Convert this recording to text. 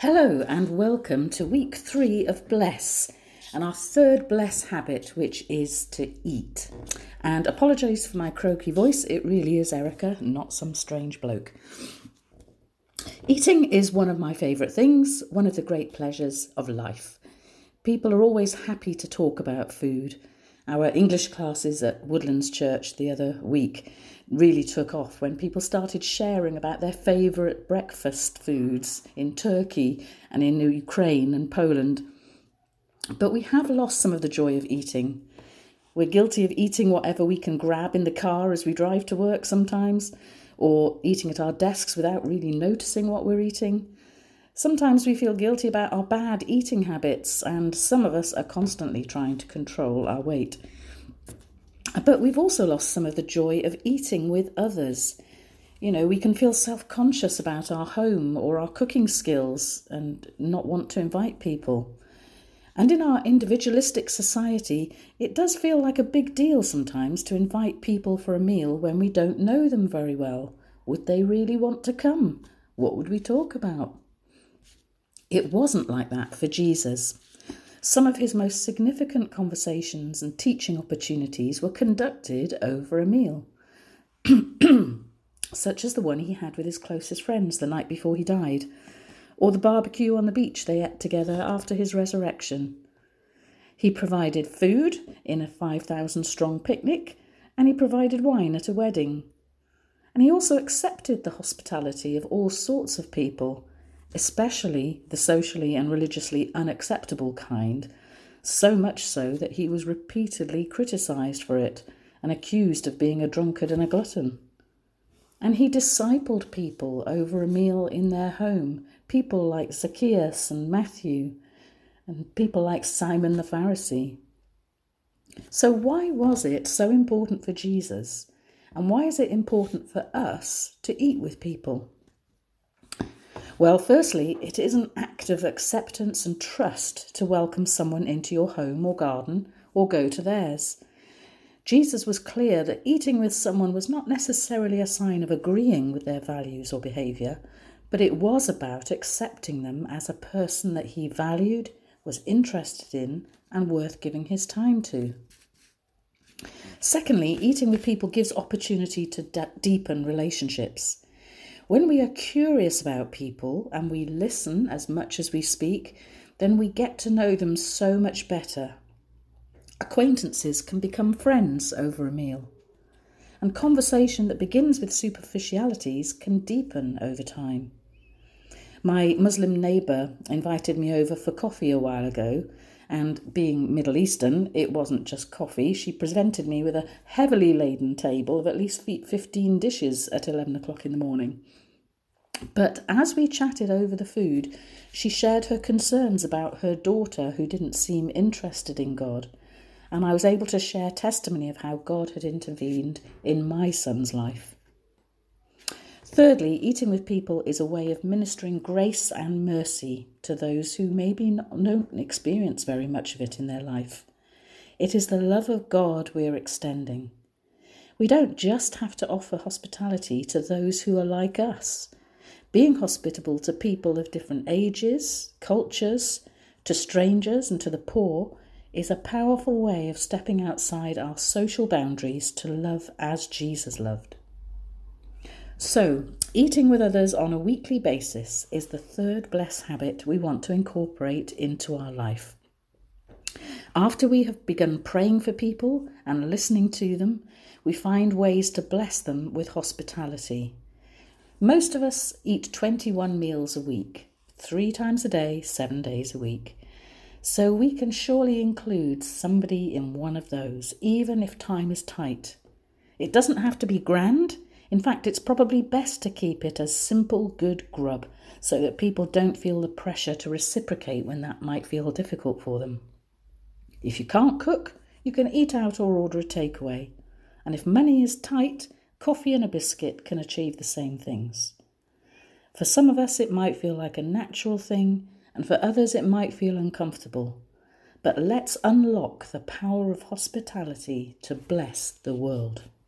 Hello and welcome to week 3 of Bless and our third Bless habit, which is to eat. And apologise for my croaky voice, it really is Erica, not some strange bloke. Eating is one of my favourite things, one of the great pleasures of life. People are always happy to talk about food. Our English classes at Woodlands Church the other week really took off when people started sharing about their favourite breakfast foods in Turkey and in Ukraine and Poland. But we have lost some of the joy of eating. We're guilty of eating whatever we can grab in the car as we drive to work sometimes, or eating at our desks without really noticing what we're eating. Sometimes we feel guilty about our bad eating habits, and some of us are constantly trying to control our weight. But we've also lost some of the joy of eating with others. You know, we can feel self-conscious about our home or our cooking skills and not want to invite people. And in our individualistic society, it does feel like a big deal sometimes to invite people for a meal when we don't know them very well. Would they really want to come? What would we talk about? It wasn't like that for Jesus. Some of his most significant conversations and teaching opportunities were conducted over a meal, such as the one he had with his closest friends the night before he died, or the barbecue on the beach they ate together after his resurrection. He provided food in a 5,000-strong picnic, and he provided wine at a wedding. And he also accepted the hospitality of all sorts of people, especially the socially and religiously unacceptable kind, so much so that he was repeatedly criticised for it and accused of being a drunkard and a glutton. And he discipled people over a meal in their home, people like Zacchaeus and Matthew, and people like Simon the Pharisee. So why was it so important for Jesus, and why is it important for us to eat with people? Well, firstly, it is an act of acceptance and trust to welcome someone into your home or garden or go to theirs. Jesus was clear that eating with someone was not necessarily a sign of agreeing with their values or behaviour, but it was about accepting them as a person that he valued, was interested in, and worth giving his time to. Secondly, eating with people gives opportunity to deepen relationships. When we are curious about people and we listen as much as we speak, then we get to know them so much better. Acquaintances can become friends over a meal. And conversation that begins with superficialities can deepen over time. My Muslim neighbour invited me over for coffee a while ago, and being Middle Eastern, it wasn't just coffee. She presented me with a heavily laden table of at least 15 dishes at 11 o'clock in the morning. But as we chatted over the food, she shared her concerns about her daughter who didn't seem interested in God, and I was able to share testimony of how God had intervened in my son's life. Thirdly, eating with people is a way of ministering grace and mercy to those who maybe don't experience very much of it in their life. It is the love of God we're extending. We don't just have to offer hospitality to those who are like us. Being hospitable to people of different ages, cultures, to strangers and to the poor is a powerful way of stepping outside our social boundaries to love as Jesus loved. So, eating with others on a weekly basis is the third blessed habit we want to incorporate into our life. After we have begun praying for people and listening to them, we find ways to bless them with hospitality. Most of us eat 21 meals a week, 3 times a day, 7 days a week. So we can surely include somebody in one of those, even if time is tight. It doesn't have to be grand. In fact, it's probably best to keep it as simple, good grub, so that people don't feel the pressure to reciprocate when that might feel difficult for them. If you can't cook, you can eat out or order a takeaway. And if money is tight, coffee and a biscuit can achieve the same things. For some of us, it might feel like a natural thing, and for others, it might feel uncomfortable. But let's unlock the power of hospitality to bless the world.